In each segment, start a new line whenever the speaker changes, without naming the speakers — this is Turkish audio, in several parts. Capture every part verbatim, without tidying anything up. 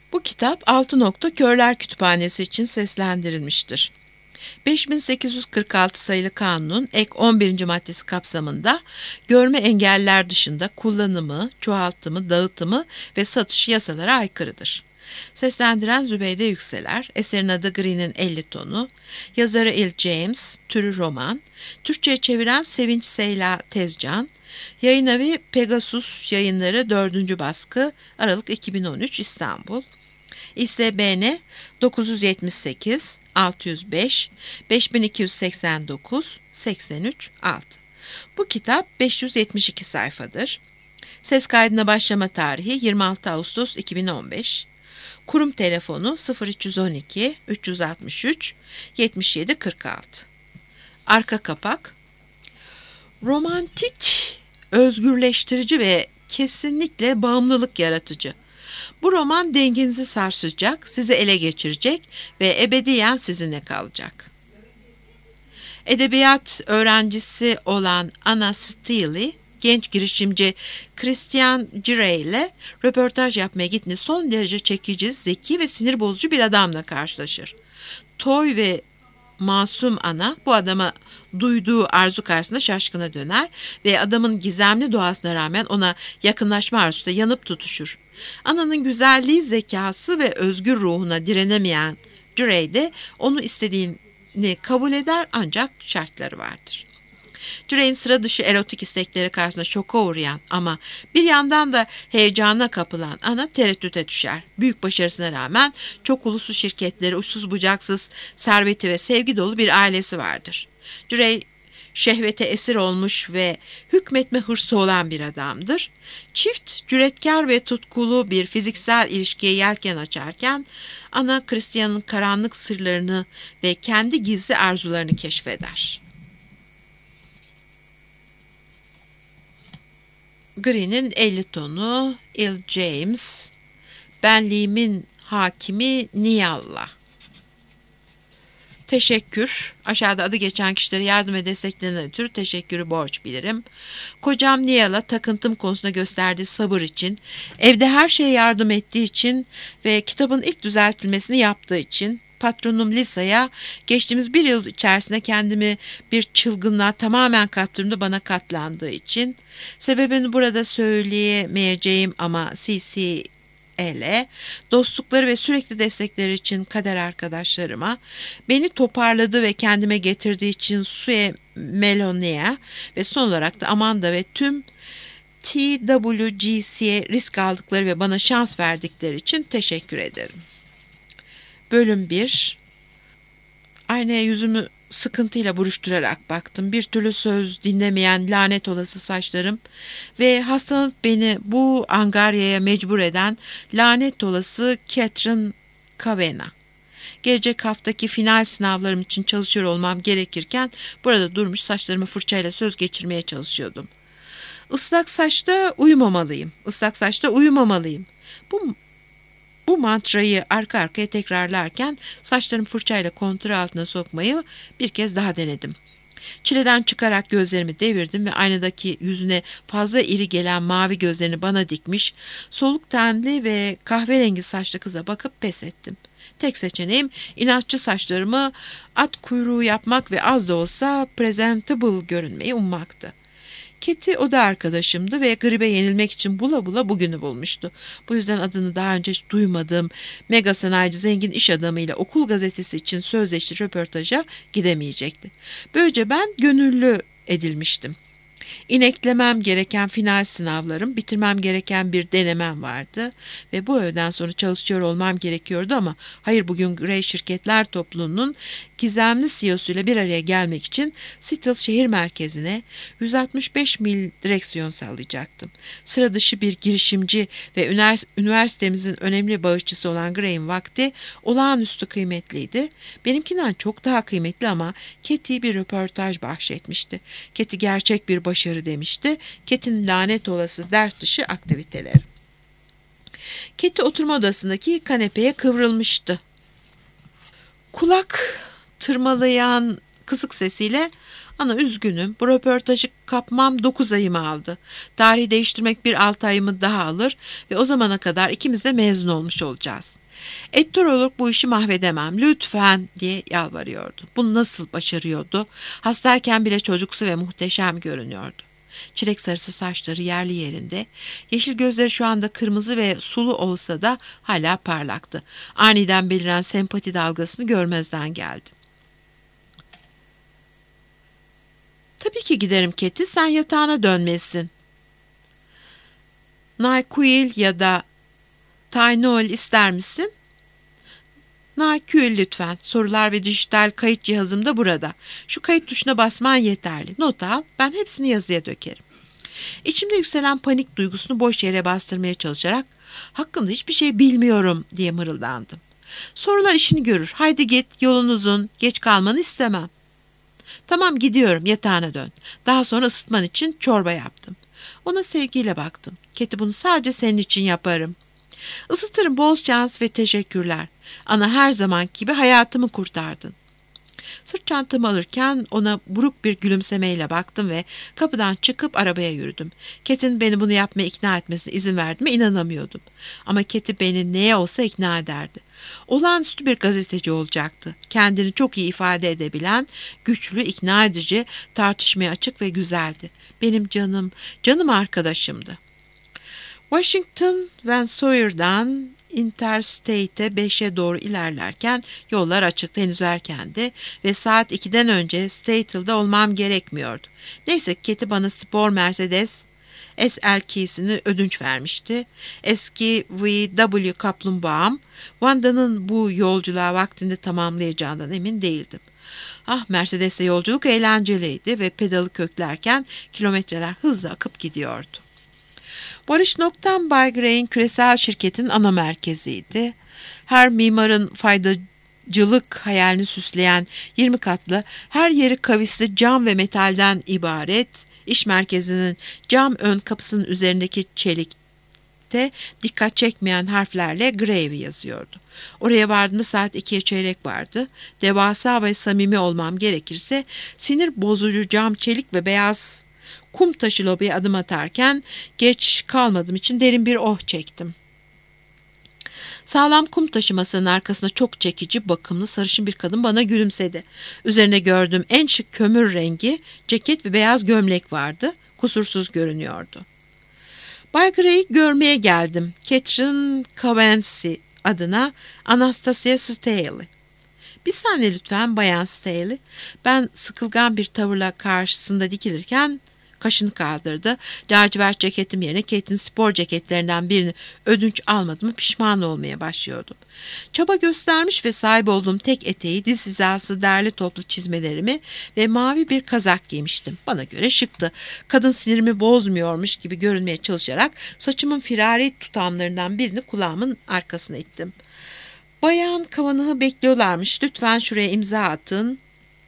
Bu kitap Altı Nokta Körler Kütüphanesi için seslendirilmiştir. beş bin sekiz yüz kırk altı sayılı kanunun ek on birinci maddesi kapsamında görme engelliler dışında kullanımı, çoğaltımı, dağıtımı ve satışı yasalara aykırıdır. Seslendiren Zübeyde Yükseler, eserin adı Green'in elli tonu, yazarı Il James, türü roman, Türkçe'ye çeviren Sevinç Seyla Tezcan, yayınevi Pegasus Yayınları dördüncü baskı, Aralık iki bin on üç, İstanbul. İ S B N dokuz yüz yetmiş sekiz altı yüz beş beş bin iki yüz seksen dokuz seksen üç altı. Bu kitap beş yüz yetmiş iki sayfadır. Ses kaydına başlama tarihi yirmi altı Ağustos iki bin on beş. Kurum telefonu sıfır üç on iki üç yüz altmış üç yetmiş yedi kırk altı. Arka kapak. Romantik, özgürleştirici ve kesinlikle bağımlılık yaratıcı. Bu roman dengenizi sarsacak, sizi ele geçirecek ve ebediyen sizinle kalacak. Edebiyat öğrencisi olan Anna Steele, genç girişimci Christian Grey ile röportaj yapmaya gittiğinde son derece çekici, zeki ve sinir bozucu bir adamla karşılaşır. Toy ve masum Ana bu adama duyduğu arzu karşısında şaşkına döner ve adamın gizemli doğasına rağmen ona yakınlaşma arzusunda yanıp tutuşur. Ana'nın güzelliği, zekası ve özgür ruhuna direnemeyen Grey de onu istediğini kabul eder, ancak şartları vardır. Grey'in sıra dışı erotik istekleri karşısında şoka uğrayan ama bir yandan da heyecana kapılan Ana tereddüte düşer. Büyük başarısına rağmen çok uluslu şirketleri, uçsuz bucaksız serveti ve sevgi dolu bir ailesi vardır. Grey şehvete esir olmuş ve hükmetme hırsı olan bir adamdır. Çift cüretkar ve tutkulu bir fiziksel ilişkiye yelken açarken Ana Christian'ın karanlık sırlarını ve kendi gizli arzularını keşfeder. Green'in elli tonu, Il James, benliğimin hakimi Niyalla. Teşekkür. Aşağıda adı geçen kişilere yardım ve desteklerinden ötürü teşekkürü borç bilirim. Kocam Niyala takıntım konusunda gösterdiği sabır için, evde her şeye yardım ettiği için ve kitabın ilk düzeltilmesini yaptığı için, patronum Lisa'ya geçtiğimiz bir yıl içerisinde kendimi bir çılgınlığa tamamen kaptırdığımda bana katlandığı için, sebebini burada söyleyemeyeceğim ama C C Ele, dostlukları ve sürekli destekleri için kader arkadaşlarıma, beni toparladığı ve kendime getirdiği için Sue Melonia ve son olarak da Amanda ve tüm T W G C'ye risk aldıkları ve bana şans verdikleri için teşekkür ederim. Bölüm bir. Aynaya yüzümü sıkıntıyla buruşturarak baktım. Bir türlü söz dinlemeyen lanet olası saçlarım ve hastalanıp beni bu angaryaya mecbur eden lanet olası Catherine Cavena. Gelecek haftaki final sınavlarım için çalışıyor olmam gerekirken burada durmuş saçlarımı fırçayla söz geçirmeye çalışıyordum. Islak saçta uyumamalıyım. Islak saçta uyumamalıyım. Bu Bu mantrayı arka arkaya tekrarlarken saçlarımı fırçayla kontrol altına sokmayı bir kez daha denedim. Çileden çıkarak gözlerimi devirdim ve aynadaki yüzüne fazla iri gelen mavi gözlerini bana dikmiş, soluk tenli ve kahverengi saçlı kıza bakıp pes ettim. Tek seçeneğim inatçı saçlarımı at kuyruğu yapmak ve az da olsa presentable görünmeyi ummaktı. Kitty oda arkadaşımdı ve gribe yenilmek için bula bula bugünü bulmuştu. Bu yüzden adını daha önce hiç duymadığım mega sanayici zengin iş adamıyla okul gazetesi için sözleşti röportaja gidemeyecekti. Böylece ben gönüllü edilmiştim. İneklemem gereken final sınavlarım, bitirmem gereken bir denemem vardı ve bu öğleden sonra çalışıyor olmam gerekiyordu ama hayır, bugün Grey şirketler topluluğunun gizemli C E O'suyla bir araya gelmek için Seattle şehir merkezine yüz altmış beş mil direksiyon sağlayacaktım. Sıra dışı bir girişimci ve üniversitemizin önemli bağışçısı olan Grey'in vakti olağanüstü kıymetliydi. Benimkinden çok daha kıymetli ama Katie bir röportaj bahşetmişti. Katie gerçek bir başarı demişti. Katie'nin lanet olası ders dışı aktiviteleri. Katie oturma odasındaki kanepeye kıvrılmıştı. Kulak tırmalayan kısık sesiyle Ana üzgünüm, bu röportajı kapmam dokuz ayımı aldı. Tarihi değiştirmek bir altı ayımı daha alır ve o zamana kadar ikimiz de mezun olmuş olacağız. Editör olarak bu işi mahvedemem lütfen diye yalvarıyordu. Bunu nasıl başarıyordu? Hastayken bile çocuksu ve muhteşem görünüyordu. Çilek sarısı saçları yerli yerinde, yeşil gözleri şu anda kırmızı ve sulu olsa da hala parlaktı. Aniden beliren sempati dalgasını görmezden geldi. Tabii ki giderim Keti, sen yatağına dönmelisin. NyQuil ya da Tylenol ister misin? NyQuil lütfen. Sorular ve dijital kayıt cihazım da burada. Şu kayıt tuşuna basman yeterli. Not al, ben hepsini yazıya dökerim. İçimde yükselen panik duygusunu boş yere bastırmaya çalışarak hakkında hiçbir şey bilmiyorum diye mırıldandım. Sorular işini görür. Haydi git, yolun uzun, geç kalmanı istemem. Tamam gidiyorum, yatağına dön. Daha sonra ısıtman için çorba yaptım. Ona sevgiyle baktım. Keti, bunu sadece senin için yaparım. Isıtırım, bol şans ve teşekkürler. Ana, her zaman gibi hayatımı kurtardın. Sırt çantamı alırken ona buruk bir gülümsemeyle baktım ve kapıdan çıkıp arabaya yürüdüm. Ket'in beni bunu yapmaya ikna etmesine izin verdiğime inanamıyordum. Ama Ket'i beni neye olsa ikna ederdi. Olağanüstü bir gazeteci olacaktı. Kendini çok iyi ifade edebilen, güçlü, ikna edici, tartışmaya açık ve güzeldi. Benim canım, canım arkadaşımdı. Washington Van Sawyer'dan Interstate'e beşe doğru ilerlerken yollar açıktı, henüz erkendi ve saat ikiden önce Statle'da olmam gerekmiyordu. Neyse ki Keti bana spor Mercedes S L K'sini ödünç vermişti. Eski V W kaplumbağam, Wanda'nın bu yolculuğa vaktinde tamamlayacağından emin değildim. Ah, Mercedes'le yolculuk eğlenceliydi ve pedalı köklerken kilometreler hızla akıp gidiyordu. Barış Noktan Bay Gray'in küresel şirketin ana merkeziydi. Her mimarın faydacılık hayalini süsleyen yirmi katlı, her yeri kavisli cam ve metalden ibaret iş merkezinin cam ön kapısının üzerindeki çelikte dikkat çekmeyen harflerle Gravy yazıyordu. Oraya vardığımda saat ikiye çeyrek vardı. Devasa ve samimi olmam gerekirse sinir bozucu cam, çelik ve beyaz kum taşı lobiye adım atarken geç kalmadığım için derin bir oh çektim. Sağlam kum taşı masanın arkasında çok çekici, bakımlı, sarışın bir kadın bana gülümsedi. Üzerine gördüğüm en şık kömür rengi ceket ve beyaz gömlek vardı. Kusursuz görünüyordu. Bay Gray'i görmeye geldim. Catherine Cavency adına Anastasia Staley. Bir saniye lütfen Bayan Staley. Ben sıkılgan bir tavırla karşısında dikilirken kaşını kaldırdı. Lacivert ceketim yerine Kate'in spor ceketlerinden birini ödünç almadığımı pişman olmaya başlıyordum. Çaba göstermiş ve sahip olduğum tek eteği, diz hizası derli toplu çizmelerimi ve mavi bir kazak giymiştim. Bana göre şıktı. Kadın sinirimi bozmuyormuş gibi görünmeye çalışarak saçımın firari tutamlarından birini kulağımın arkasına ittim. Bayan Kavanaugh'ı bekliyorlarmış. Lütfen şuraya imza atın.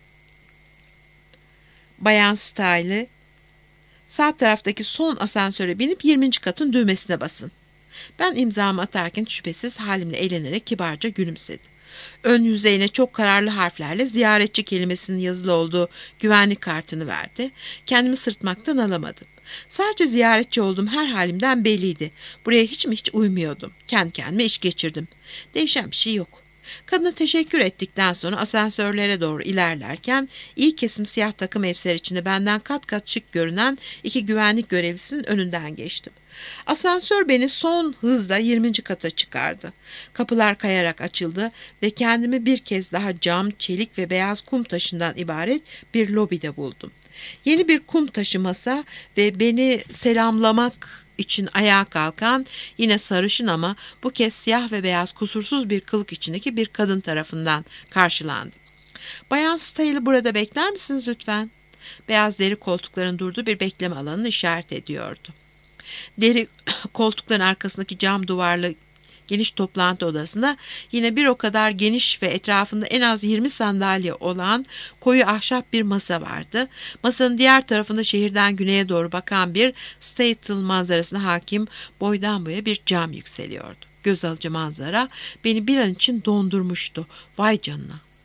Bayan Staley, sağ taraftaki son asansöre binip yirminci katın düğmesine basın. Ben imzamı atarken şüphesiz halimle eğlenerek kibarca gülümsedi. Ön yüzeyine çok kararlı harflerle ziyaretçi kelimesinin yazılı olduğu güvenlik kartını verdi. Kendimi sırtmaktan alamadım. Sadece ziyaretçi olduğum her halimden belliydi. Buraya hiç mi hiç uymuyordum. Kendi kendime iş geçirdim. Değişen bir şey yok. Kadına teşekkür ettikten sonra asansörlere doğru ilerlerken iyi kesim siyah takım elbiseler içinde benden kat kat şık görünen iki güvenlik görevlisinin önünden geçtim. Asansör beni son hızla yirminci kata çıkardı. Kapılar kayarak açıldı ve kendimi bir kez daha cam, çelik ve beyaz kum taşından ibaret bir lobide buldum. Yeni bir kum taşı masa ve beni selamlamak için ayağa kalkan, yine sarışın ama bu kez siyah ve beyaz kusursuz bir kılık içindeki bir kadın tarafından karşılandım. Bayan Staley, burada bekler misiniz lütfen? Beyaz deri koltukların durduğu bir bekleme alanını işaret ediyordu. Deri koltukların arkasındaki cam duvarlı geniş toplantı odasında yine bir o kadar geniş ve etrafında en az yirmi sandalye olan koyu ahşap bir masa vardı. Masanın diğer tarafında şehirden güneye doğru bakan bir Statel manzarasına hakim boydan boya bir cam yükseliyordu. Göz alıcı manzara beni bir an için dondurmuştu. Vay canına!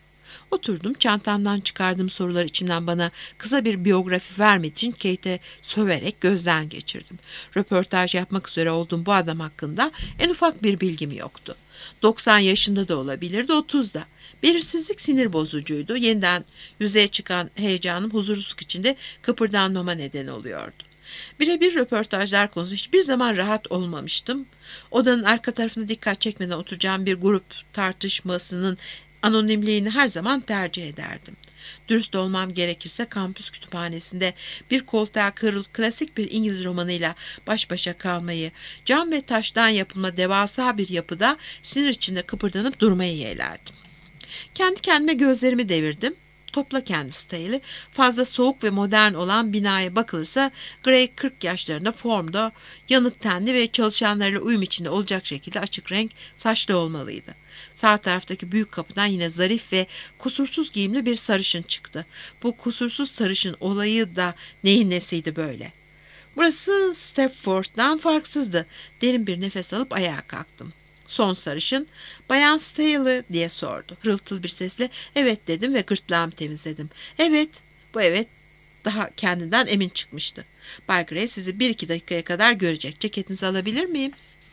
Oturdum, çantamdan çıkardığım soruları içimden bana kısa bir biyografi vermek için Kate'e söverek gözden geçirdim. Röportaj yapmak üzere olduğum bu adam hakkında en ufak bir bilgim yoktu. doksan yaşında da olabilirdi, otuzda. Belirsizlik sinir bozucuydu. Yeniden yüzeye çıkan heyecanım huzursuzluk içinde kıpırdanmama neden oluyordu. Birebir röportajlar konusu hiçbir zaman rahat olmamıştım. Odanın arka tarafına dikkat çekmeden oturacağım bir grup tartışmasının anonimliğini her zaman tercih ederdim. Dürüst olmam gerekirse kampüs kütüphanesinde bir koltuğa kırılıp klasik bir İngiliz romanıyla baş başa kalmayı, cam ve taştan yapılma devasa bir yapıda sinir içinde kıpırdanıp durmayı yeğlerdim. Kendi kendime gözlerimi devirdim. Topla kendi stili. Fazla soğuk ve modern olan binaya bakılırsa Gray kırk yaşlarında, formda, yanık tenli ve çalışanlarıyla uyum içinde olacak şekilde açık renk saçlı olmalıydı. Sağ taraftaki büyük kapıdan yine zarif ve kusursuz giyimli bir sarışın çıktı. Bu kusursuz sarışın olayı da neyin nesiydi böyle? Burası Stepford'dan farksızdı. Derin bir nefes alıp ayağa kalktım. Son sarışın, "Bayan Staley" diye sordu. Hırıltılı bir sesle evet dedim ve gırtlağımı temizledim. Evet, bu evet daha kendinden emin çıkmıştı. Bay Gray sizi bir iki dakikaya kadar görecek. Ceketinizi alabilir miyim?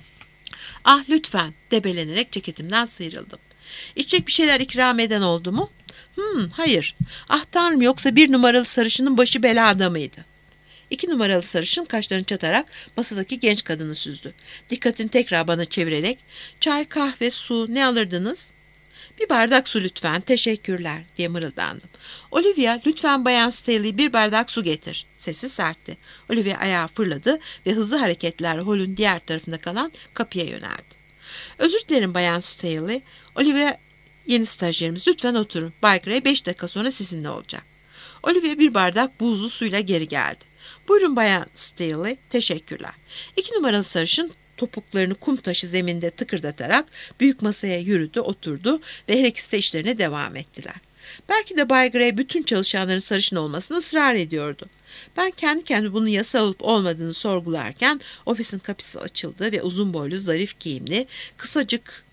Ah lütfen, debelenerek ceketimden sıyrıldım. İçecek bir şeyler ikram eden oldu mu? Hmm, hayır. Ah tanrım, yoksa bir numaralı sarışının başı belada mıydı? İki numaralı sarışın kaşlarını çatarak masadaki genç kadını süzdü. Dikkatini tekrar bana çevirerek, "Çay, kahve, su ne alırdınız?" "Bir bardak su lütfen, teşekkürler," diye mırıldandım. "Olivia, lütfen Bayan Staley bir bardak su getir." Sesi sertti. Olivia ayağa fırladı ve hızlı hareketlerle holün diğer tarafında kalan kapıya yöneldi. "Özür dilerim Bayan Staley. Olivia yeni stajyerimiz. Lütfen oturun. Bay Gray beş dakika sonra sizinle olacak." Olivia bir bardak buzlu suyla geri geldi. "Buyurun Bayan Staley, teşekkürler." İki numaralı sarışın topuklarını kum taşı zeminde tıkırdatarak büyük masaya yürüdü, oturdu ve her ikisi de işlerine devam ettiler. Belki de Bay Gray bütün çalışanların sarışın olmasını ısrar ediyordu. Ben kendi kendime bunun yasal olup olmadığını sorgularken ofisin kapısı açıldı ve uzun boylu, zarif giyimli, kısacık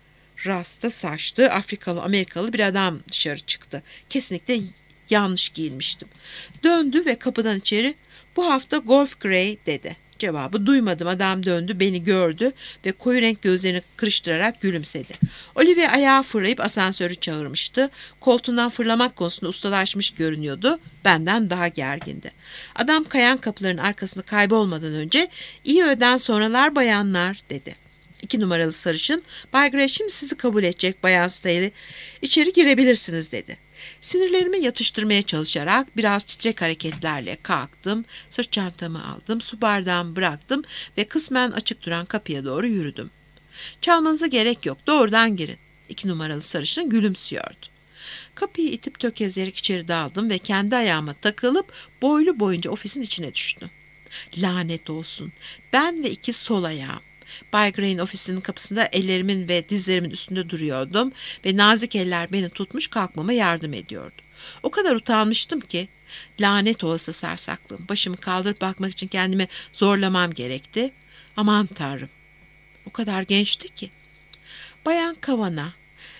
rasta saçlı, Afrikalı Amerikalı bir adam dışarı çıktı. Kesinlikle yanlış giyinmiştim. Döndü ve kapıdan içeri, "Bu hafta Golf Gray," dedi. Cevabı duymadım. Adam döndü, beni gördü ve koyu renk gözlerini kırıştırarak gülümsedi. Olivia ayağa fırlayıp asansörü çağırmıştı. Koltuğundan fırlamak konusunda ustalaşmış görünüyordu. Benden daha gergindi. Adam kayan kapıların arkasında kaybolmadan önce, "İyi öğleden sonralar bayanlar," dedi. İki numaralı sarışın, "Bay Gray şimdi sizi kabul edecek Bayan Staley. İçeri girebilirsiniz," dedi. Sinirlerimi yatıştırmaya çalışarak biraz titrek hareketlerle kalktım, sırt çantamı aldım, su bardağımı bıraktım ve kısmen açık duran kapıya doğru yürüdüm. "Çalmanıza gerek yok, doğrudan girin." İki numaralı sarışın gülümsüyordu. Kapıyı itip tökezleyerek içeri daldım ve kendi ayağıma takılıp boylu boyunca ofisin içine düştüm. Lanet olsun, ben ve iki sol ayağım. Bay Gray'in ofisinin kapısında ellerimin ve dizlerimin üstünde duruyordum ve nazik eller beni tutmuş kalkmama yardım ediyordu. O kadar utanmıştım ki, lanet olası sarsaklığım, başımı kaldırıp bakmak için kendimi zorlamam gerekti. Aman tanrım, o kadar gençti ki. Bayan Kavana,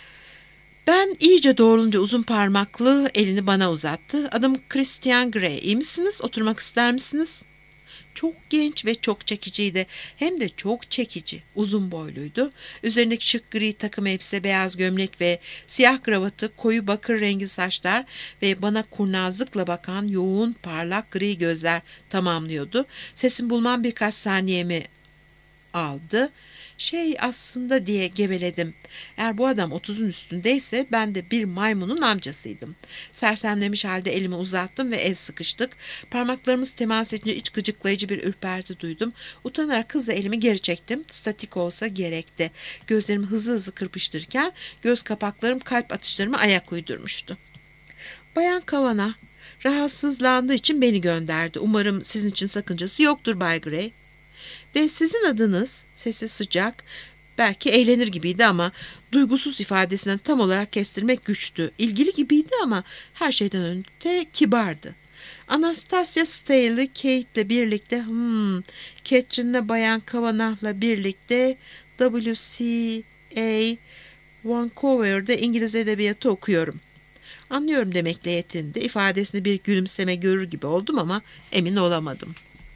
ben iyice doğrulunca uzun parmaklı elini bana uzattı. "Adım Christian Gray, iyi misiniz? Oturmak ister misiniz?" Çok genç ve çok çekiciydi. Hem de çok çekici. Uzun boyluydu. Üzerindeki şık gri takım elbise, beyaz gömlek ve siyah kravatı, koyu bakır rengi saçlar ve bana kurnazlıkla bakan yoğun parlak gri gözler tamamlıyordu. Sesim bulmam birkaç saniyemi aldı. Şey aslında diye geveledim. Eğer bu adam otuzun üstündeyse ben de bir maymunun amcasıydım. Sersemlemiş halde elimi uzattım ve el sıkıştık. Parmaklarımız temas edince iç gıcıklayıcı bir ürperti duydum. Utanarak hızla elimi geri çektim. Statik olsa gerekti. Gözlerimi hızlı hızlı kırpıştırırken göz kapaklarım kalp atışlarıma ayak uydurmuştu. "Bayan Kavana rahatsızlandığı için beni gönderdi. Umarım sizin için sakıncası yoktur Bay Gray." "Ve sizin adınız?" Sesi sıcak, belki eğlenir gibiydi ama duygusuz ifadesinden tam olarak kestirmek güçtü. İlgili gibiydi ama her şeyden önce kibardı. "Anastasia Staley, Kate'le birlikte, hmm, Catherine'le Bayan Kavanaugh'la birlikte W C A Vancouver'da İngiliz edebiyatı okuyorum." Anlıyorum demekle yetindi. İfadesinde bir gülümseme görür gibi oldum ama emin olamadım.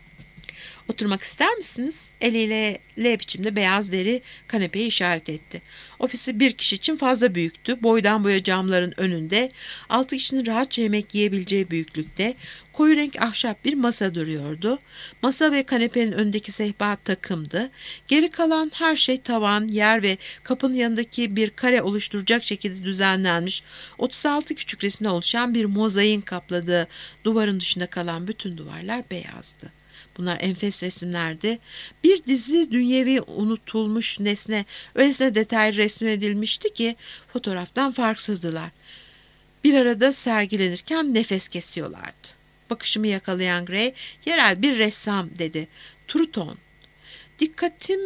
Oturmak ister misiniz? Eliyle L biçimde beyaz deri kanepeye işaret etti. Ofisi bir kişi için fazla büyüktü. Boydan boya camların önünde, altı kişinin rahatça yemek yiyebileceği büyüklükte, koyu renk ahşap bir masa duruyordu. Masa ve kanepenin önündeki sehpa takımdı. Geri kalan her şey tavan, yer ve kapının yanındaki bir kare oluşturacak şekilde düzenlenmiş, otuz altı küçük resimden oluşan bir mozaiğin kapladığı duvarın dışında kalan bütün duvarlar beyazdı. Bunlar enfes resimlerdi. Bir dizi dünyevi unutulmuş nesne öylesine detaylı resmedilmişti ki fotoğraftan farksızdılar. Bir arada sergilenirken nefes kesiyorlardı. Bakışımı yakalayan Gray, yerel bir ressam dedi. Truton. Dikkatim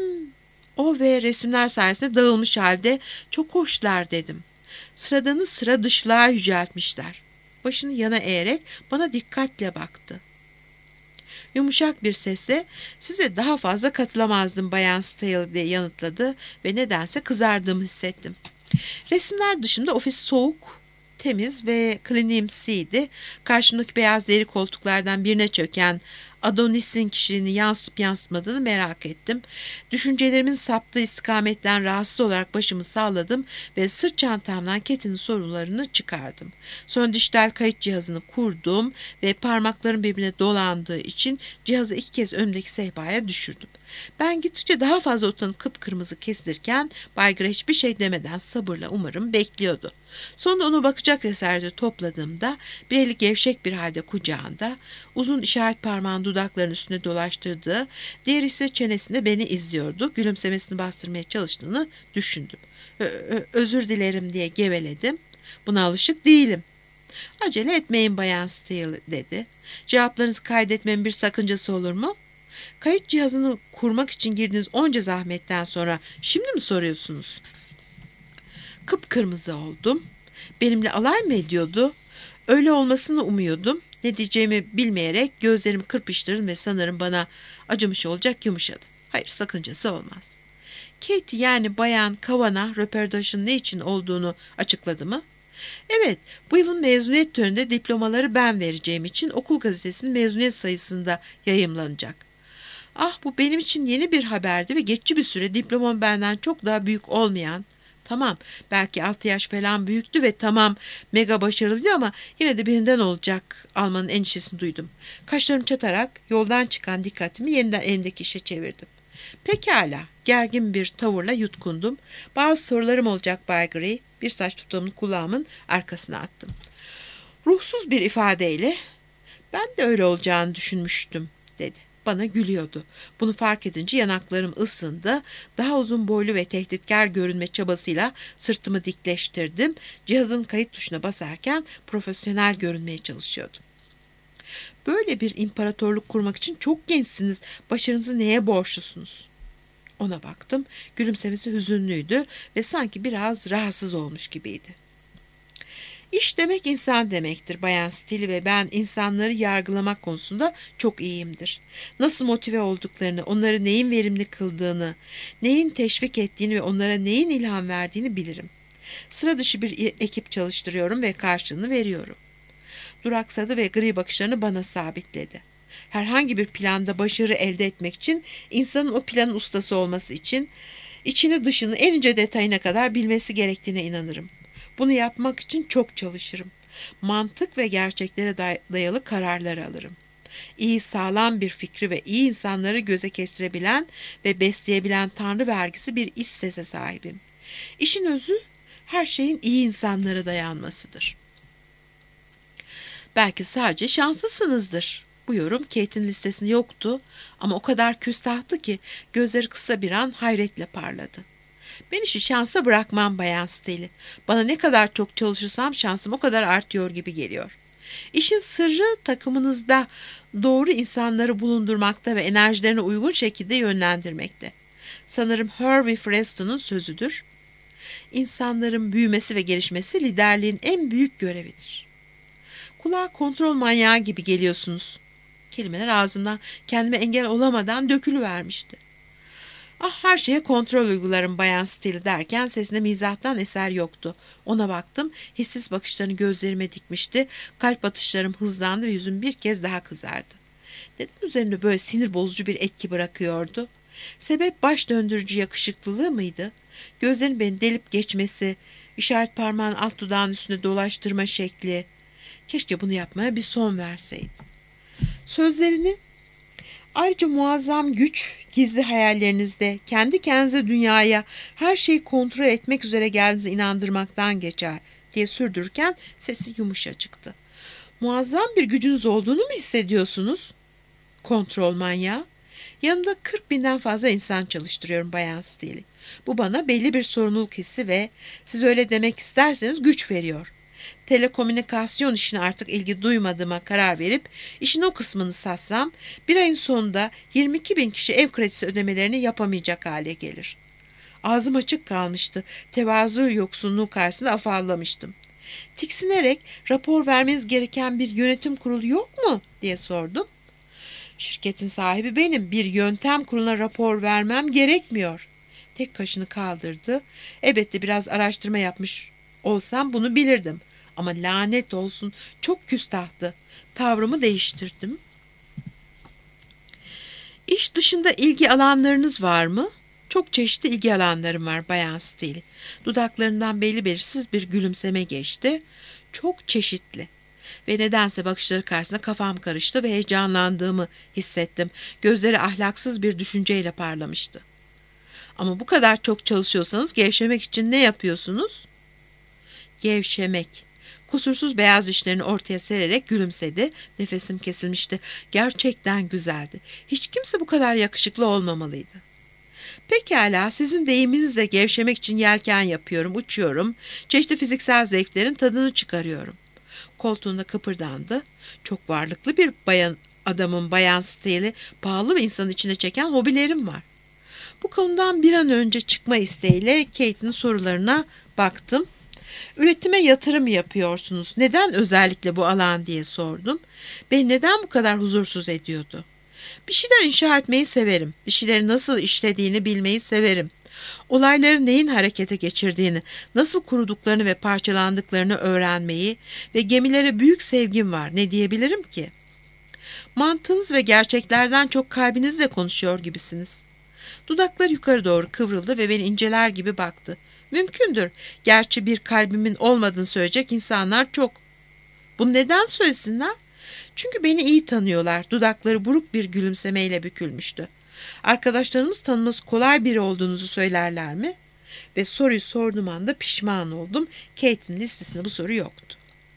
o ve resimler sayesinde dağılmış halde çok hoşlar dedim. Sıradanı sıra dışlığa yüceltmişler. Başını yana eğerek bana dikkatle baktı. Yumuşak bir sesle size daha fazla katılamazdım Bayan Steele diye yanıtladı ve nedense kızardığımı hissettim. Resimler dışında ofis soğuk, temiz ve kliniğimsiydi. Karşımdaki beyaz deri koltuklardan birine çöken Adonis'in kişiliğini yansıtıp yansıtmadığını merak ettim. Düşüncelerimin saptığı istikametten rahatsız olarak başımı salladım ve sırt çantamdan Kate'nin sorularını çıkardım. Sonra dijital kayıt cihazını kurdum ve parmaklarım birbirine dolandığı için cihazı iki kez önümdeki sehpaya düşürdüm. Ben gittikçe daha fazla utanıp kıpkırmızı kesilirken Bay Gray hiçbir şey demeden sabırla umarım bekliyordu. Sonunda onu bakacak cesareti topladığımda bir eli gevşek bir halde kucağında, uzun işaret parmağını dudaklarının üstüne dolaştırdığı, diğer ise çenesinde beni izliyordu. Gülümsemesini bastırmaya çalıştığını düşündüm. Ö- ö- özür dilerim diye geveledim. Buna alışık değilim. Acele etmeyin Bayan Steele dedi. Cevaplarınızı kaydetmemin bir sakıncası olur mu? Kayıt cihazını kurmak için girdiğiniz onca zahmetten sonra şimdi mi soruyorsunuz? Kıpkırmızı oldum. Benimle alay mı ediyordu? Öyle olmasını umuyordum. Ne diyeceğimi bilmeyerek gözlerimi kırpıştırdım ve sanırım bana acımış olacak yumuşadı. Hayır, sakıncası olmaz. Kate yani Bayan Kavanagh röportajın ne için olduğunu açıkladı mı? Evet, bu yılın mezuniyet töreninde diplomaları ben vereceğim için okul gazetesinin mezuniyet sayısında yayımlanacak. Ah, bu benim için yeni bir haberdi ve geçici bir süre diplomam benden çok daha büyük olmayan, tamam belki altı yaş falan büyüktü ve tamam mega başarılıydı ama yine de birinden olacak almanın endişesini duydum. Kaşlarım çatarak yoldan çıkan dikkatimi yeniden elimdeki işe çevirdim. Pekala, gergin bir tavırla yutkundum. Bazı sorularım olacak Bay Gray. Bir saç tutamını kulağımın arkasına attım. Ruhsuz bir ifadeyle ben de öyle olacağını düşünmüştüm dedi. Bana gülüyordu. Bunu fark edince yanaklarım ısındı. Daha uzun boylu ve tehditkar görünme çabasıyla sırtımı dikleştirdim. Cihazın kayıt tuşuna basarken profesyonel görünmeye çalışıyordum. Böyle bir imparatorluk kurmak için çok gençsiniz. Başarınızı neye borçlusunuz? Ona baktım. Gülümsemesi hüzünlüydü ve sanki biraz rahatsız olmuş gibiydi. İş demek insan demektir Bayan Steele ve ben insanları yargılamak konusunda çok iyiyimdir. Nasıl motive olduklarını, onları neyin verimli kıldığını, neyin teşvik ettiğini ve onlara neyin ilham verdiğini bilirim. Sıra dışı bir ekip çalıştırıyorum ve karşılığını veriyorum. Duraksadı ve gri bakışlarını bana sabitledi. Herhangi bir planda başarı elde etmek için, insanın o planın ustası olması için, içini dışını en ince detayına kadar bilmesi gerektiğine inanırım. Bunu yapmak için çok çalışırım. Mantık ve gerçeklere dayalı kararlar alırım. İyi, sağlam bir fikri ve iyi insanları göze kestirebilen ve besleyebilen tanrı vergisi bir iç sese sahibim. İşin özü her şeyin iyi insanlara dayanmasıdır. Belki sadece şanslısınızdır. Bu yorum Kate'in listesinde yoktu ama o kadar küstahtı ki gözleri kısa bir an hayretle parladı. Ben işi şansa bırakmam Bayan Steele. Bana ne kadar çok çalışırsam şansım o kadar artıyor gibi geliyor. İşin sırrı takımınızda doğru insanları bulundurmakta ve enerjilerine uygun şekilde yönlendirmekte. Sanırım Harvey Preston'un sözüdür. İnsanların büyümesi ve gelişmesi liderliğin en büyük görevidir. Kulağa kontrol manyağı gibi geliyorsunuz. Kelimeler ağzımdan kendime engel olamadan dökülüvermişti. Ah, her şeye kontrol uygularım Bayan Steele derken sesinde mizahtan eser yoktu. Ona baktım, hissiz bakışlarını gözlerime dikmişti. Kalp atışlarım hızlandı ve yüzüm bir kez daha kızardı. Neden üzerimde böyle sinir bozucu bir etki bırakıyordu? Sebep baş döndürücü yakışıklılığı mıydı? Gözlerin beni delip geçmesi, işaret parmağını alt dudağın üstünde dolaştırma şekli. Keşke bunu yapmaya bir son verseydi. Sözlerini, ayrıca muazzam güç, gizli hayallerinizde, kendi kendinize dünyaya, her şeyi kontrol etmek üzere geldiğinize inandırmaktan geçer diye sürdürürken sesi yumuşacıktı. Muazzam bir gücünüz olduğunu mu hissediyorsunuz? Kontrol manyağı. Yanımda kırk binden fazla insan çalıştırıyorum Bayan Steele. Bu bana belli bir sorumluluk hissi ve siz öyle demek isterseniz güç veriyor. Telekomünikasyon işine artık ilgi duymadığıma karar verip işin o kısmını satsam bir ayın sonunda yirmi iki bin kişi ev kredisi ödemelerini yapamayacak hale gelir. Ağzım açık kalmıştı. Tevazu yoksunluğu karşısında afallamıştım. Tiksinerek rapor vermeniz gereken bir yönetim kurulu yok mu diye sordum. Şirketin sahibi benim. Bir yöntem kuruluna rapor vermem gerekmiyor. Tek kaşını kaldırdı. Elbette biraz araştırma yapmış olsam bunu bilirdim. Ama lanet olsun çok küstahtı. Tavrımı değiştirdim. İş dışında ilgi alanlarınız var mı? Çok çeşitli ilgi alanlarım var Bayan Steele. Dudaklarından belli belirsiz bir gülümseme geçti. Çok çeşitli. Ve nedense bakışları karşısında kafam karıştı ve heyecanlandığımı hissettim. Gözleri ahlaksız bir düşünceyle parlamıştı. Ama bu kadar çok çalışıyorsanız gevşemek için ne yapıyorsunuz? Gevşemek. Kusursuz beyaz dişlerini ortaya sererek gülümsedi. Nefesim kesilmişti. Gerçekten güzeldi. Hiç kimse bu kadar yakışıklı olmamalıydı. Pekala, sizin deyiminizle gevşemek için yelken yapıyorum, uçuyorum. Çeşitli fiziksel zevklerin tadını çıkarıyorum. Koltuğunda kıpırdandı. Çok varlıklı bir bayan adamın Bayan Steele'i pahalı ve insanın içine çeken hobilerim var. Bu konudan bir an önce çıkma isteğiyle Kate'in sorularına baktım. Üretime yatırım yapıyorsunuz. Neden özellikle bu alan diye sordum. Beni neden bu kadar huzursuz ediyordu? Bir şeyler inşa etmeyi severim. Bir şeylerin nasıl işlediğini bilmeyi severim. Olayların neyin harekete geçirdiğini, nasıl kuruduklarını ve parçalandıklarını öğrenmeyi ve gemilere büyük sevgim var. Ne diyebilirim ki? Mantığınız ve gerçeklerden çok kalbinizle konuşuyor gibisiniz. Dudakları yukarı doğru kıvrıldı ve beni inceler gibi baktı. Mümkündür. Gerçi bir kalbimin olmadığını söyleyecek insanlar çok. Bunu neden söylesinler? Çünkü beni iyi tanıyorlar. Dudakları buruk bir gülümsemeyle bükülmüştü. Arkadaşlarımız tanıması kolay biri olduğunuzu söylerler mi? Ve soruyu sorduğum anda pişman oldum. Kate'in listesinde bu soru yoktu.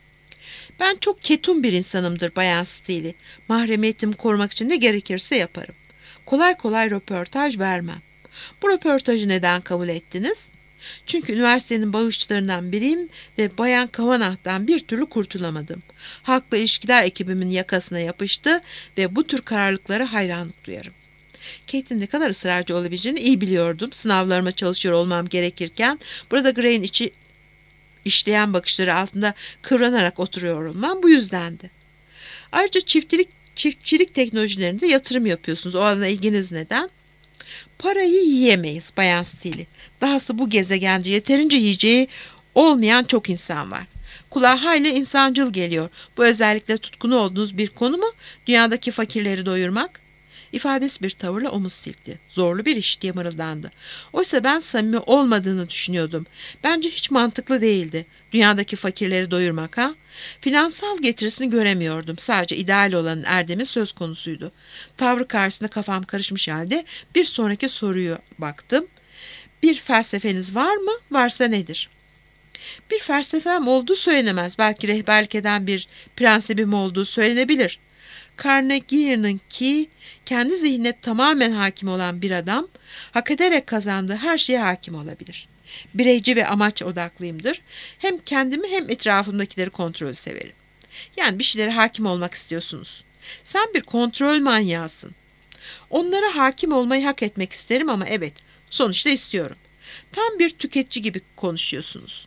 Ben çok ketum bir insanımdır Bayan Steele. Mahremiyetimi korumak için ne gerekirse yaparım. Kolay kolay röportaj vermem. Bu röportajı neden kabul ettiniz? Çünkü üniversitenin bağışçılarından biriyim ve Bayan Kavanaugh'tan bir türlü kurtulamadım. Halkla ilişkiler ekibimin yakasına yapıştı ve bu tür kararlılıklara hayranlık duyarım. Kate'in ne kadar ısrarcı olabileceğini iyi biliyordum. Sınavlarıma çalışıyor olmam gerekirken burada Gray'in içi işleyen bakışları altında kıvranarak oturuyor olmam bu yüzdendi. Ayrıca çiftçilik, çiftçilik teknolojilerinde yatırım yapıyorsunuz. O alana ilginiz neden? Parayı yiyemeyiz Bayan Steele. Dahası bu gezegende yeterince yiyeceği olmayan çok insan var. Kulağa hayli insancıl geliyor. Bu özellikle tutkunu olduğunuz bir konu mu? Dünyadaki fakirleri doyurmak? İfadesi bir tavırla omuz silkti. Zorlu bir iş diye mırıldandı. Oysa ben samimi olmadığını düşünüyordum. Bence hiç mantıklı değildi. Dünyadaki fakirleri doyurmak ha? Finansal getirisini göremiyordum. Sadece ideal olanın erdemi söz konusuydu. Tavrı karşısında kafam karışmış halde bir sonraki soruya baktım. Bir felsefeniz var mı? Varsa nedir? Bir felsefem olduğu söylenemez. Belki rehberlik eden bir prensibim olduğu söylenebilir. Carnegie'nin ki kendi zihnine tamamen hakim olan bir adam, hak ederek kazandığı her şeye hakim olabilir. Bireyci ve amaç odaklıyımdır. Hem kendimi hem etrafımdakileri kontrol severim. Yani bir şeylere hakim olmak istiyorsunuz. Sen bir kontrol manyağısın. Onlara hakim olmayı hak etmek isterim ama evet, sonuçta istiyorum. Tam bir tüketici gibi konuşuyorsunuz.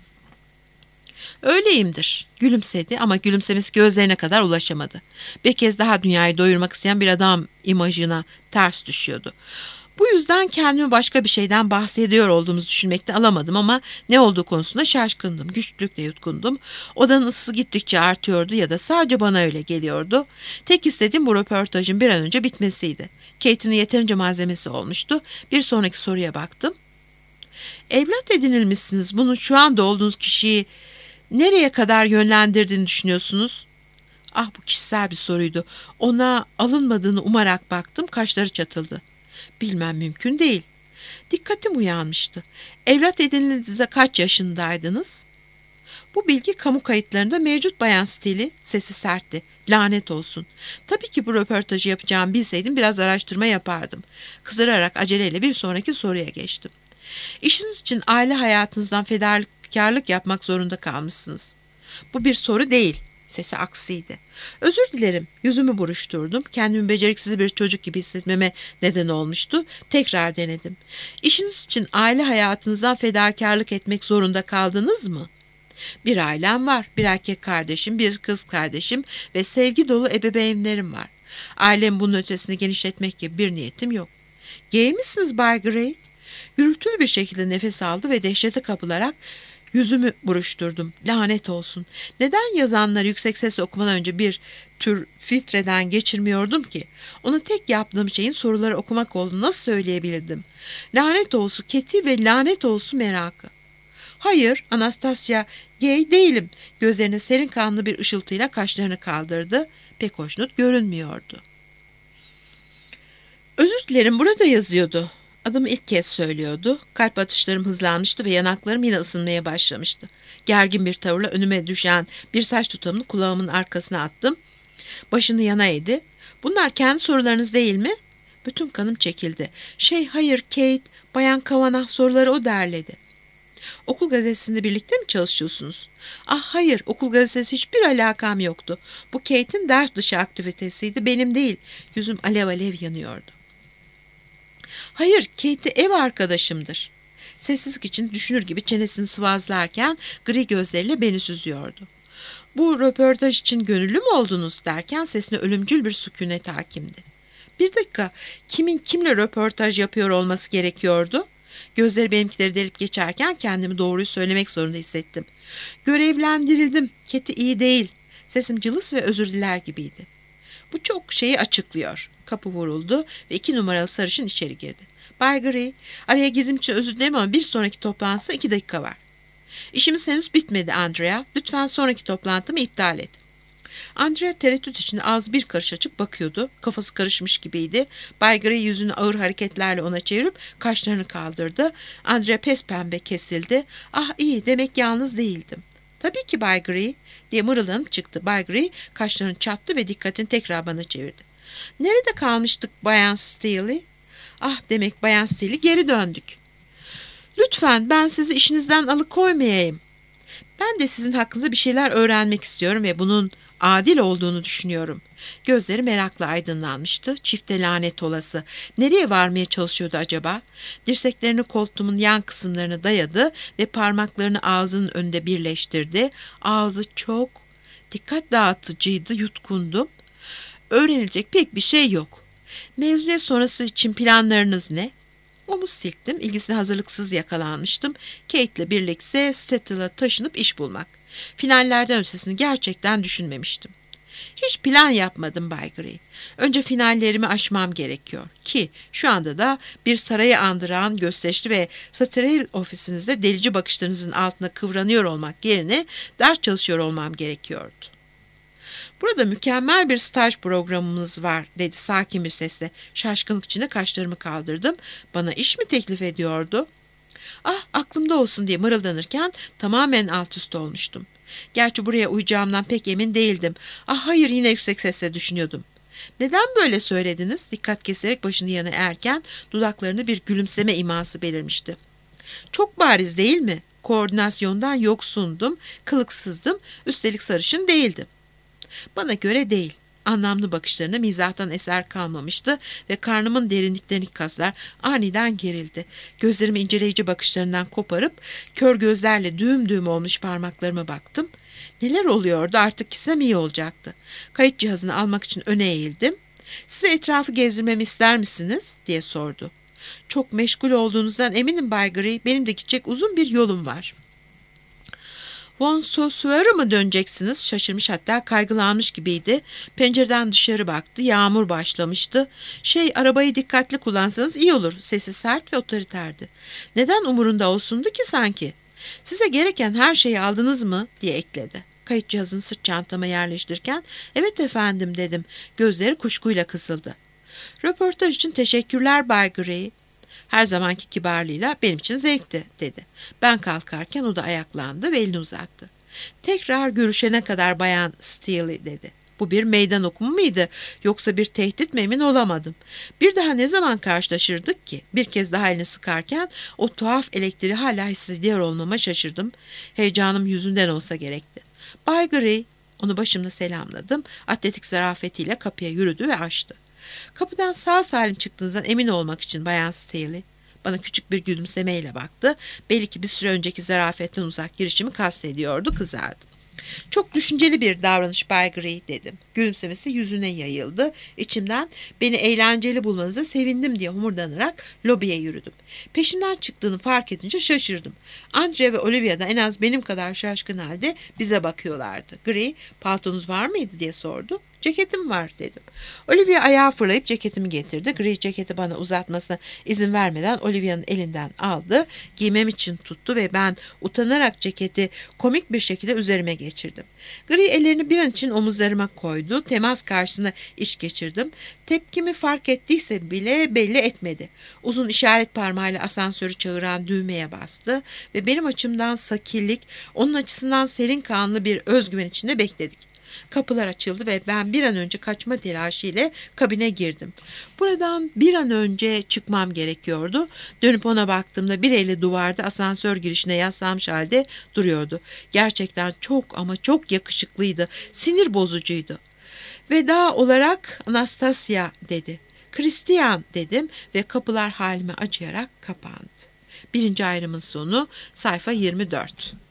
Öyleyimdir. Gülümsedi ama gülümsemesi gözlerine kadar ulaşamadı. Bir kez daha dünyayı doyurmak isteyen bir adam imajına ters düşüyordu. Bu yüzden kendimi başka bir şeyden bahsediyor olduğumuzu düşünmekten alamadım ama ne olduğu konusunda şaşkındım, güçlükle yutkundum. Odanın ısısı gittikçe artıyordu ya da sadece bana öyle geliyordu. Tek istediğim bu röportajın bir an önce bitmesiydi. Kate'in yeterince malzemesi olmuştu. Bir sonraki soruya baktım. Evlat edinilmişsiniz. Bunun şu anda olduğunuz kişiyi nereye kadar yönlendirdiğini düşünüyorsunuz? Ah, bu kişisel bir soruydu. Ona alınmadığını umarak baktım, kaşları çatıldı. Bilmem, mümkün değil. Dikkatim uyanmıştı. Evlat edinildiğinizde kaç yaşındaydınız? Bu bilgi kamu kayıtlarında mevcut. Bayan Steele. Sesi sertti. Lanet olsun. Tabii ki bu röportajı yapacağımı bilseydim biraz araştırma yapardım. Kızararak aceleyle bir sonraki soruya geçtim. İşiniz için aile hayatınızdan fedakarlık yapmak zorunda kalmışsınız. Bu bir soru değil. Sesi aksiydi. Özür dilerim. Yüzümü buruşturdum. Kendimi beceriksiz bir çocuk gibi hissetmeme neden olmuştu. Tekrar denedim. İşiniz için aile hayatınızdan fedakarlık etmek zorunda kaldınız mı? Bir ailem var. Bir erkek kardeşim, bir kız kardeşim ve sevgi dolu ebeveynlerim var. Ailem bunun ötesini genişletmek gibi bir niyetim yok. Gay misiniz Bay Gray? Gürültülü bir şekilde nefes aldı ve dehşete kapılarak yüzümü buruşturdum. Lanet olsun. Neden yazanları yüksek sesle okumadan önce bir tür filtreden geçirmiyordum ki? Onun tek yaptığım şeyin soruları okumak olduğunu nasıl söyleyebilirdim? Lanet olsun Keti ve lanet olsun merakı. Hayır, Anastasia, gay değilim. Gözlerine serin kanlı bir ışıltıyla kaşlarını kaldırdı. Pek hoşnut görünmüyordu. Özür dilerim, burada yazıyordu. Adımı ilk kez söylüyordu. Kalp atışlarım hızlanmıştı ve yanaklarım yine ısınmaya başlamıştı. Gergin bir tavırla önüme düşen bir saç tutamını kulağımın arkasına attım. Başını yana eğdi. Bunlar kendi sorularınız değil mi? Bütün kanım çekildi. Şey, hayır Kate, Bayan Kavanagh soruları o derledi. Okul gazetesinde birlikte mi çalışıyorsunuz? Ah hayır, okul gazetesi hiçbir alakam yoktu. Bu Kate'in ders dışı aktivitesiydi, benim değil. Yüzüm alev alev yanıyordu. Hayır, Kate ev arkadaşımdır. Sessizlik için düşünür gibi çenesini sıvazlarken gri gözleriyle beni süzüyordu. Bu röportaj için gönüllü mü oldunuz derken sesine ölümcül bir sükunet hakimdi. Bir dakika, kimin kimle röportaj yapıyor olması gerekiyordu? Gözleri benimkileri delip geçerken kendimi doğruyu söylemek zorunda hissettim. Görevlendirildim. Keti iyi değil. Sesim cılız ve özür diler gibiydi. Bu çok şeyi açıklıyor. Kapı vuruldu ve iki numaralı sarışın içeri girdi. Bay Gray, araya girdiğim için özür dilerim ama bir sonraki toplantıda iki dakika var. İşimiz henüz bitmedi Andrea. Lütfen sonraki toplantımı iptal et. Andrea tereddüt içinde ağzı bir karış açık bakıyordu. Kafası karışmış gibiydi. Bay Gray yüzünü ağır hareketlerle ona çevirip kaşlarını kaldırdı. Andrea pespembe kesildi. Ah iyi, demek yalnız değildim. Tabii ki Bay Gray diye mırıldanıp çıktı. Bay Gray kaşlarını çattı ve dikkatini tekrar bana çevirdi. Nerede kalmıştık Bayan Steele? Ah demek Bayan Steele, geri döndük. Lütfen, ben sizi işinizden alıkoymayayım. Ben de sizin hakkınızda bir şeyler öğrenmek istiyorum ve bunun adil olduğunu düşünüyorum. Gözleri merakla aydınlanmıştı. Çifte lanet olası. Nereye varmaya çalışıyordu acaba? Dirseklerini koltuğumun yan kısımlarına dayadı ve parmaklarını ağzının önünde birleştirdi. Ağzı çok dikkat dağıtıcıydı, yutkundum. Öğrenilecek pek bir şey yok. Mezuniyet sonrası için planlarınız ne? Omuz silktim. İlgisine hazırlıksız yakalanmıştım. Kate'le birlikte Seattle'a taşınıp iş bulmak. Finallerden ötesini gerçekten düşünmemiştim. Hiç plan yapmadım Bay Gray. Önce finallerimi aşmam gerekiyor ki şu anda da bir sarayı andıran gösterişli ve steril ofisinizde delici bakışlarınızın altında kıvranıyor olmak yerine ders çalışıyor olmam gerekiyordu. Burada mükemmel bir staj programımız var dedi sakin bir sesle. Şaşkınlık içinde kaşlarımı kaldırdım. Bana iş mi teklif ediyordu? Ah aklımda olsun diye mırıldanırken tamamen alt üst olmuştum. Gerçi buraya uyacağımdan pek emin değildim. Ah hayır, yine yüksek sesle düşünüyordum. Neden böyle söylediniz? Dikkat keserek başını yana eğerken dudaklarında bir gülümseme iması belirmişti. Çok bariz değil mi? Koordinasyondan yoksundum, kılıksızdım, üstelik sarışın değildim. Bana göre değil. Anlamlı bakışlarına mizahtan eser kalmamıştı ve karnımın derinliklerindeki kaslar aniden gerildi. Gözlerimi inceleyici bakışlarından koparıp kör gözlerle düğüm düğüm olmuş parmaklarıma baktım. Neler oluyordu, artık gitsem iyi olacaktı. Kayıt cihazını almak için öne eğildim. Size etrafı gezdirmemi ister misiniz diye sordu. Çok meşgul olduğunuzdan eminim Bay Gray. Benim de gidecek uzun bir yolum var. Von Saussure mı döneceksiniz? Şaşırmış, hatta kaygılanmış gibiydi. Pencereden dışarı baktı. Yağmur başlamıştı. Şey, arabayı dikkatli kullansanız iyi olur. Sesi sert ve otoriterdi. Neden umurunda olsundu ki sanki? Size gereken her şeyi aldınız mı? diye ekledi. Kayıt cihazını sırt çantama yerleştirirken evet efendim dedim. Gözleri kuşkuyla kısıldı. Röportaj için teşekkürler Bay Gray. Her zamanki kibarlığıyla benim için zevkti dedi. Ben kalkarken o da ayaklandı ve elini uzattı. Tekrar görüşene kadar Bayan Steele dedi. Bu bir meydan okuma mıydı yoksa bir tehdit mi, emin olamadım. Bir daha ne zaman karşılaşırdık ki? Bir kez daha elini sıkarken o tuhaf elektriği hala hissediyor olmama şaşırdım. Heyecanım yüzünden olsa gerekti. Bay Gray, onu başımla selamladım. Atletik zarafetiyle kapıya yürüdü ve açtı. Kapıdan sağ salim çıktığınızdan emin olmak için Bayan Steele. Bana küçük bir gülümsemeyle baktı. Belli ki bir süre önceki zarafetten uzak girişimi kastediyordu, kızardı. Çok düşünceli bir davranış Bay Gray dedim. Gülümsemesi yüzüne yayıldı. İçimden beni eğlenceli bulmanıza sevindim diye homurdanarak lobiye yürüdüm. Peşimden çıktığını fark edince şaşırdım. Andre ve Olivia da en az benim kadar şaşkın halde bize bakıyorlardı. Gray, paltonuz var mıydı diye sordu. Ceketim var dedim. Olivia ayağa fırlayıp ceketimi getirdi. Gray ceketi bana uzatmasına izin vermeden Olivia'nın elinden aldı. Giymem için tuttu ve ben utanarak ceketi komik bir şekilde üzerime geçirdim. Gray ellerini bir an için omuzlarıma koydu. Temas karşısında iş geçirdim. Tepkimi fark ettiyse bile belli etmedi. Uzun işaret parmağıyla asansörü çağıran düğmeye bastı ve benim açımdan sakillik, onun açısından serin kanlı bir özgüven içinde bekledik. Kapılar açıldı ve ben bir an önce kaçma telaşı ile kabine girdim. Buradan bir an önce çıkmam gerekiyordu. Dönüp ona baktığımda bir eli duvarda asansör girişine yaslanmış halde duruyordu. Gerçekten çok ama çok yakışıklıydı. Sinir bozucuydu. Veda olarak Anastasia dedi. Christian dedim ve kapılar halime acıyarak kapandı. Birinci ayrımın sonu, sayfa yirmi dört.